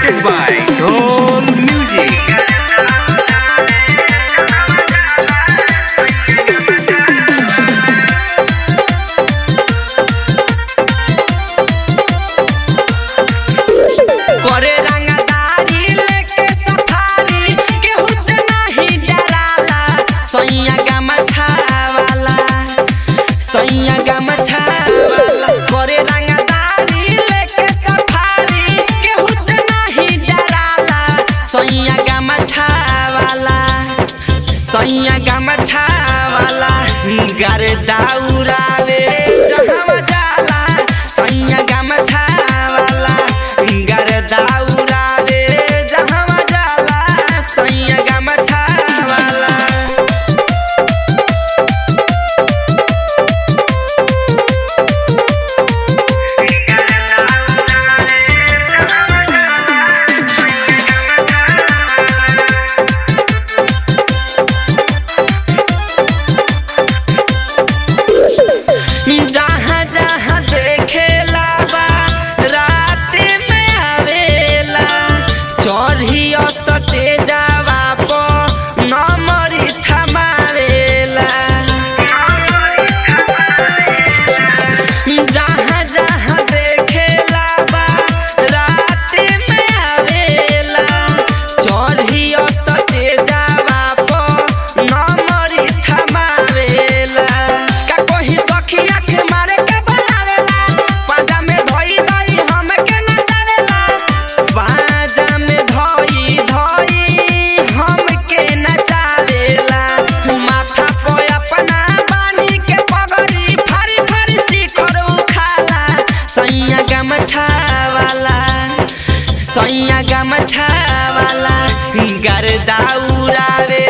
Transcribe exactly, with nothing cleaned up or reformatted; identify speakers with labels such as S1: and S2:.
S1: presented by Dhol Music.
S2: करे रंगदारी लेके सफारी केहू से नहीं डराला सैया गमछा वाला सैया गमछा वाला करे रंगदारी लेके सफारी केहू से नहीं डराला सैया गमछा वाला सैया गमछा वाला गर्दा उड़ावे जहाँ जाला सैया गमछा वाला गर्दा उड़ावे जहाँ जाला सैया गमछा वाला। जहाँ जहाँ देखेला बा रात में आवेला चढ़िया सटे जावा पो नमरी थमावेला जहाँ जहाँ देखेला बा रात में आवेला चढ़िया सटे जावा पो नमरी थमावेला का कोई सखिया के मारे के बनावेला पाजा में धोई धोई हमके नचावेला पाजा में धोई धोई हमके नचावेला माथा पे अपना बानी के पगड़ी फारी फारी शिखर उखाला सैया गमछा वाला सैया गमछा वाला गर्दा उड़ावे